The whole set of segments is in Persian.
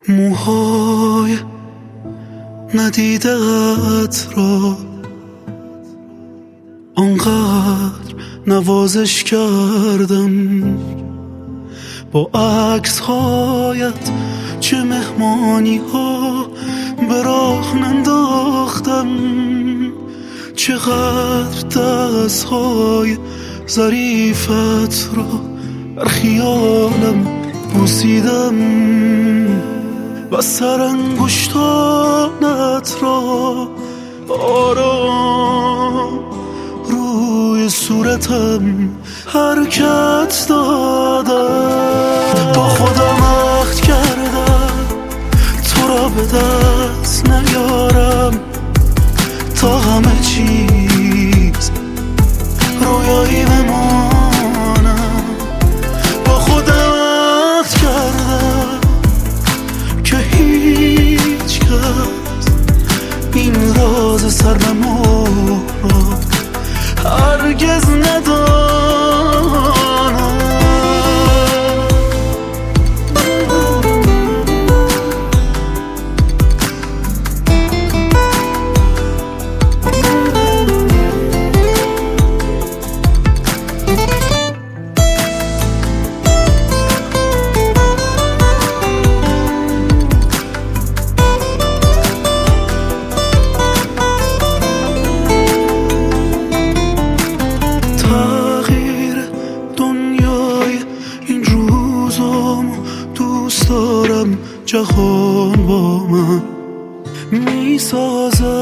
موهای ندیدت را آنقدر نوازش کردم، با عکس هایت چه مهمانی ها به راه ننداختم، چقدر دست های ظریفت را در خیالم بوسیدم و سرانگشتانت را آرام روی صورتم حرکت دادم. با خودم عهد کردم تو را به دست نیارم تا همه چیز رویایی بمانم. با خودم عهد کردم که هیچ کس این راز سرنمو را هرگز ندانم. دوست دارم جهان با من میسازد،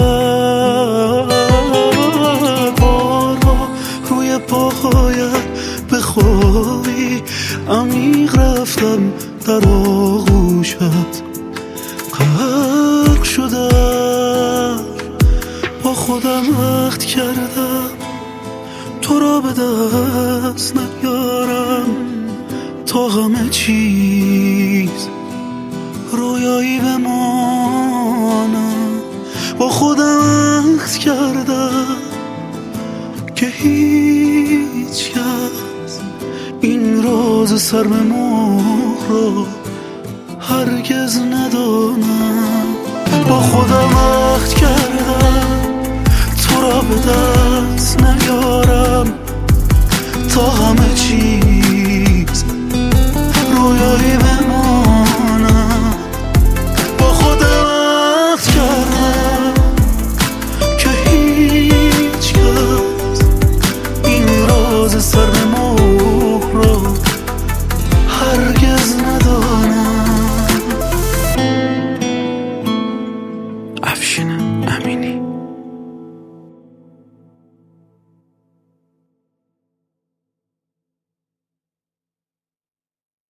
بارها روی پاهایت بخوابی عمیق رفتم در آغوشت، غرق شدم. با خودم عهد کردم تو را به دست نیارم تا همه چیز رویایی بمانم. با خودم عهد کردم که هیچ کس این راز سرمهر را هرگز ندانم. با خودم عهد کردم تو را به دست نیارم تا همه چیز رویایی بمانم. با خودم عهد کردم که هیچ کس این راز سرنمو را هرگز ندانم. افشین امینی.